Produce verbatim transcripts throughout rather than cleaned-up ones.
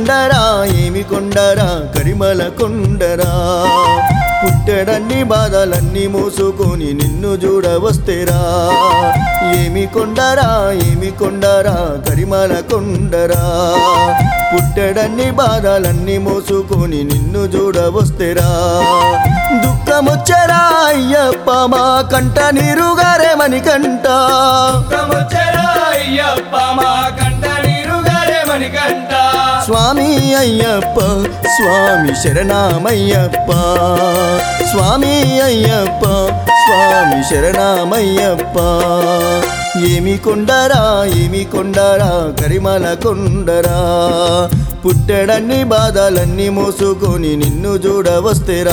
కొండరా ఏమి కొండరా కరిమల కొండరా పుట్టెడన్ని బాధలన్నీ మోసుకొని నిన్ను చూడవస్తేరా ఏమి కొండరా ఏమి కొండరా కరిమల కొండరా పుట్టెడన్ని బాధలన్నీ మోసుకొని నిన్ను చూడవస్తేరా దుఃఖమొచ్చరా అయ్యప్ప మా కంట నీరుగారే మణికంఠ దుఃఖమొచ్చరా అయ్యప్ప మా కంట నీరుగారే మణికంఠ స్వామి అయ్యప్ప స్వామి శరణమయ్యప్ప స్వామి అయ్యప్ప స్వామి శరణమయ్యప్ప ఏమి కొండరా ఏమి కొండరా కరిమల కొండరా పుట్టెడన్ని బాధలన్నీ మోసుకొని నిన్ను చూడవస్తేరా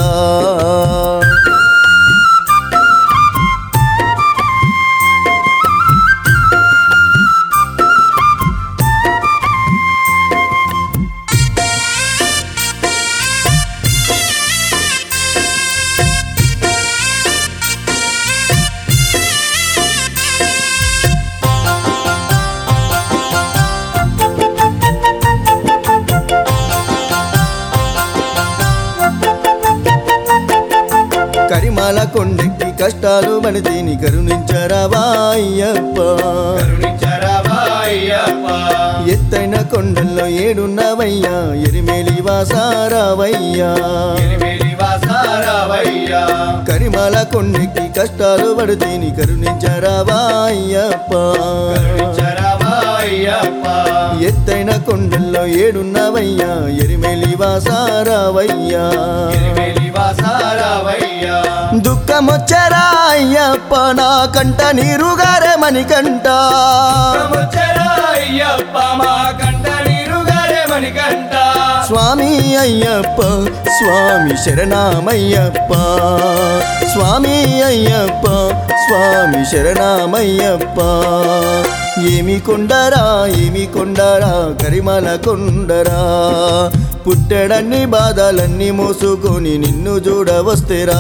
కరిమల కొండెక్కి కష్టాలు మనిదిని కరుణించరావా అయ్యప్ప కరుణించరావా అయ్యప్ప ఎత్తైన కొండల్లో ఏడున్నవయ్యా ఎరిమేలి వాసారావయ్యా ఎరిమేలి వాసారావయ్యా కరిమల కొండెక్కి కష్టాలు పడితేని కరుణించరావా అయ్యప్ప కరుణించరావా అయ్యప్ప ఎత్తైన కొండల్లో ఏడున్నవయ్యా ఎరిమేలి వాసారావయ్యా ఎరిమేలి వాసారావయ్యా దుఃఖమొచ్చరా అయ్యప్ప నా కంట నీరుగారే మణికంఠ దుఃఖమొచ్చరా అయ్యప్ప మా కంట నీరుగారే మణికంఠ స్వామి అయ్యప్ప స్వామి శరణమయ్యప్ప స్వామి అయ్యప్ప స్వామి శరణమయ్యప్ప ఏమి కొండరా ఏమి కొండరా కరిమల కొండరా పుట్టెడన్ని బాధలన్నీ మోసుకొని నిన్ను చూడవస్తేరా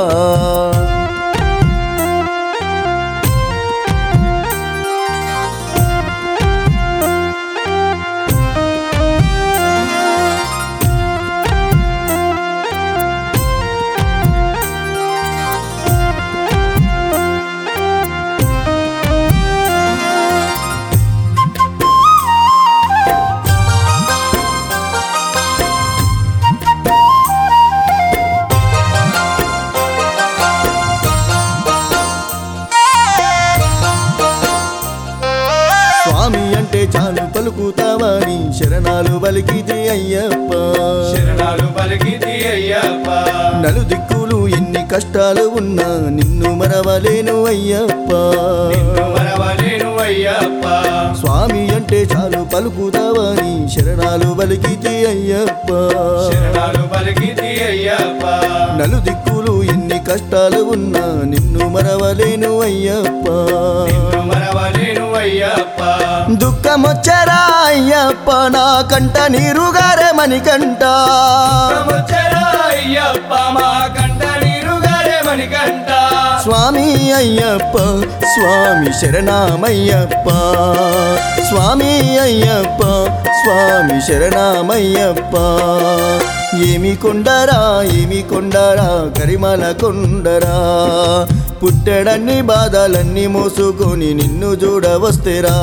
స్వామి అంటే చాలు పలుకుతావని శరణాలు పలికితే అయ్యప్ప శరణాలు పలికితి అయ్యప్ప నలు దిక్కులు ఎన్ని కష్టాలు ఉన్నా నిన్ను మరవలేను అయ్యప్ప నిన్ను మరవలేను అయ్యప్ప స్వామి అంటే చాలు పలుకుతావని శరణాలు పలికితే అయ్యప్ప శరణాలు పలికితి అయ్యప్ప నలు దిక్కులు ఎన్ని కష్టాలు ఉన్నా నిన్ను మరవలేను అయ్యప్ప నిన్ను మరవలేను అయ్యప్ప దుఃఖమొచ్చరా అయ్యప్ప నా కంట నీరుగారే మణికంఠ దుఃఖమొచ్చరా అయ్యప్ప మా కంట నీరుగారే మణికంఠ స్వామి అయ్యప్ప స్వామి శరణమయ్యప్ప స్వామి అయ్యప్ప స్వామి శరణమయ్యప్ప ఏమి కొండరా ఏమి కొండరా కరిమల కొండరా పుట్టెడన్ని బాధలన్నీ మోసుకొని నిన్ను చూడవస్తేరా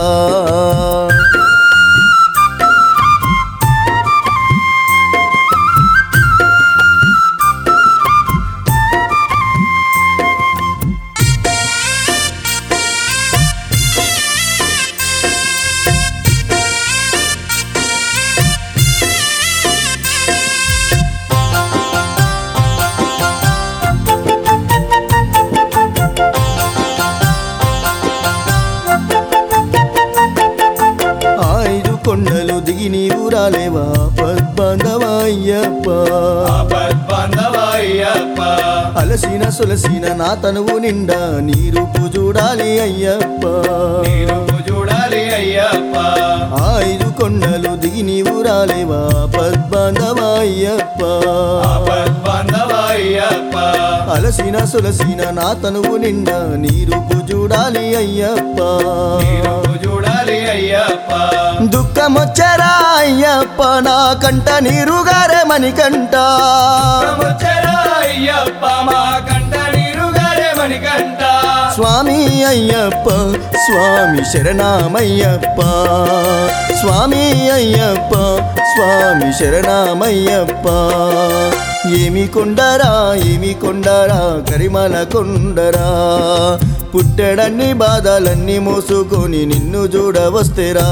కొండలు దిగి నీవు రాలేవా పద్బంధవా అయ్యప్ప ఆపద్బాంధవా అయ్యప్ప అలసిన సొలసిన నా తనువు నిండా నీ రూపు చూడాలి అయ్యప్ప నీరు చూడాలి అయ్యప్ప ఆ ఐదు కొండలు దిగి నీవు రాలేవా పద్బంధవా అయ్యప్ప ఆపద్బాంధవా అయ్యప్ప అలసిన సొలసిన నా తనువు నిండా నీ రూపు చూడాలి అయ్యప్ప నీరు చూడాలి చూడాలి అయ్యప్ప దుఃఖమొచ్చరా అయ్యప్ప నా కంట నీరుగారే మణికంట దుఃఖమొచ్చరా అయ్యప్ప మా కంట నీరుగారే మణికంట స్వామి అయ్యప్ప స్వామి శరణమయ్యప్ప స్వామి అయ్యప్ప స్వామి శరణమయ్యప్ప ఏమి కొండరా ఏమి కొండరా కరిమల కొండరా పుట్టెడన్ని బాధలన్నీ మోసుకొని నిన్ను చూడవస్తేరా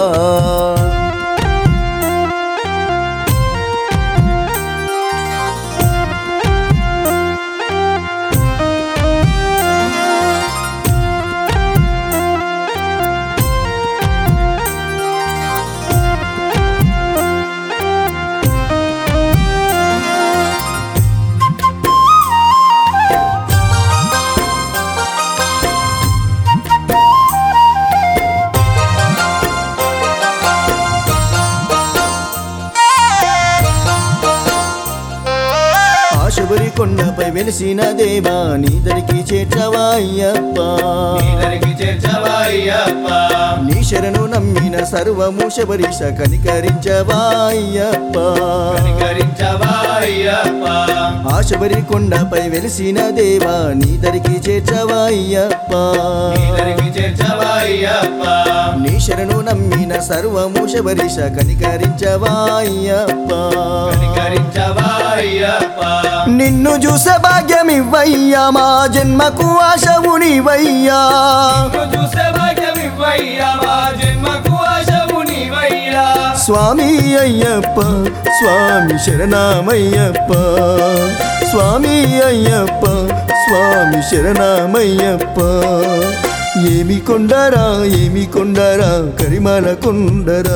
శబరి కొండపై వెలిసిన దేవా నీదరికి చేర్చవా అయ్యప్ప నీదరికి చేర్చవా అయ్యప్ప నీ శరణు నమ్మిన సర్వము శబరీశ కనికరించవా అయ్యప్ప కనికరించవా అయ్యప్ప ఆ శబరి కొండపై వెలిసిన దేవా నీదరికి చేర్చవా అయ్యప్ప నీదరికి చేర్చవా అయ్యప్ప నీ శరణు నమ్మిన సర్వము శబరీశ కనికరించవా అయ్యప్ప కనికరించవా అయ్యప్ప నిన్ను చూసే భాగ్యమివ్వయ్యా మా జన్మకు ఆశవు నీవయ్యా నిన్ను చూసే భాగ్యమివ్వయ్యా మా జన్మకు ఆశవు నీవయ్యా స్వామి అయ్యప్ప స్వామి శరణమయ్యప్ప స్వామి అయ్యప్ప స్వామి శరణమయ్యప్ప ఏమి కొండరా ఏమి కొండరా కరిమల కొండరా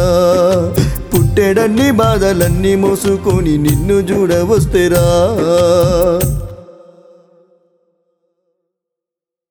పుట్టెడన్ని బాధలన్నీ మోసుకొని నిన్ను చూడవస్తేరా